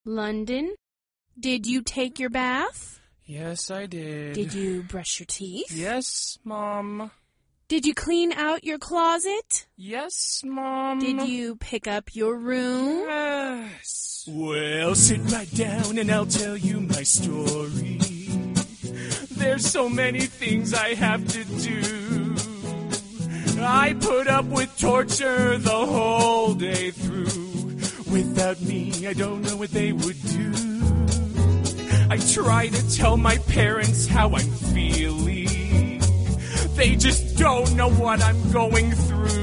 London, did you take your bath? Yes, I did. Did you brush your teeth? Yes, Mom. Did you clean out your closet? Yes, Mom. Did you pick up your room? Yes. Well, sit right down and I'll tell you my story. There's so many things I have to do. I put up with torture the whole day through. Without me, I don't know what they would do. I try to tell my parents how I'm feeling. They just don't know what I'm going through.